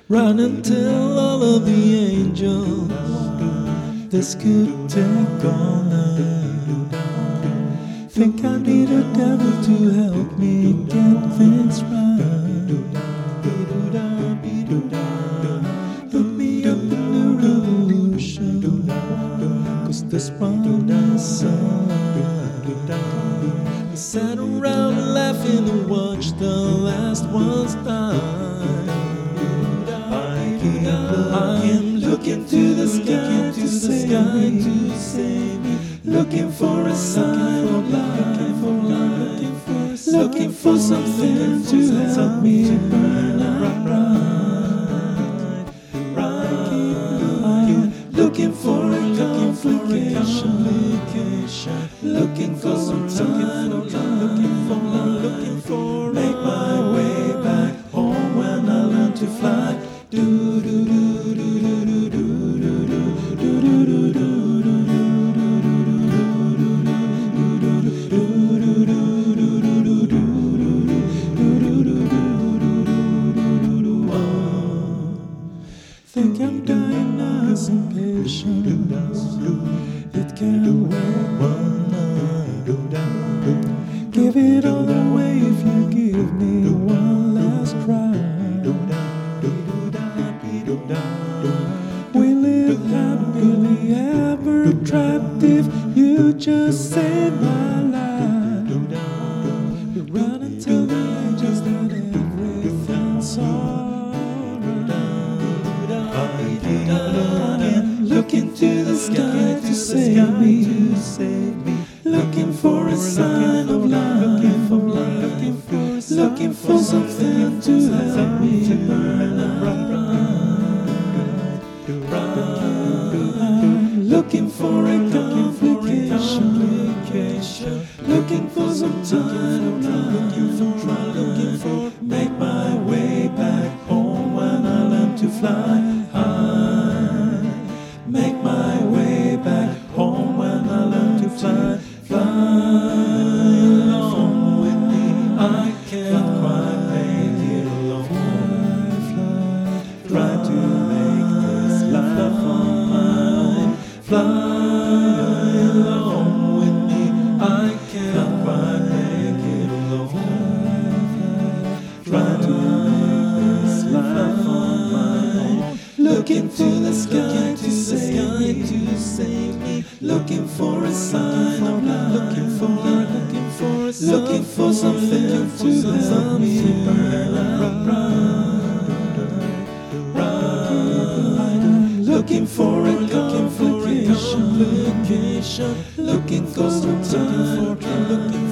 Run and tell all of the angels this could take all night. Think I need a devil to help me get things right. Put me up in the revolution, 'cause this one is on. We sat around laughing and watched the last ones die. I am looking to the sky to save me, looking for a sign of life, looking for something to help me burn out right. Looking for a complication, looking for some time of life, looking for make my way back home when I learn to fly. Think I'm dying as impatient. It can't wait one night. Give it all away if you give me one last try. We live happily ever trapped if you just save my life. We run and tell the angels that everything's alright. Looking to the sky to save me, looking for a sign of life, looking for something to help me burn out. Looking for a complication, looking for some time, looking for make my way back home when I learn to fly high. Make my way back home when I learn to fly. Fly along with me, I can't quite make it alone. Try to make this life on mine. Fly along with me, I can't quite make it alone. Try to make this life on mine. Looking to the sky to save me, looking for a sign of life, looking for something to help me burn out right. Looking for a complication, looking for some time, looking